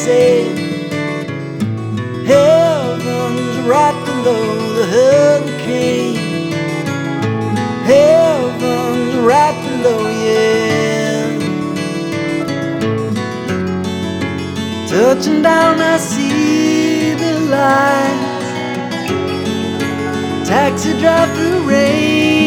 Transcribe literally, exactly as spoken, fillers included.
said, heaven's right below the hurricane. Heaven's right below, yeah. Touching down, I see the lights. Taxi drive through rain.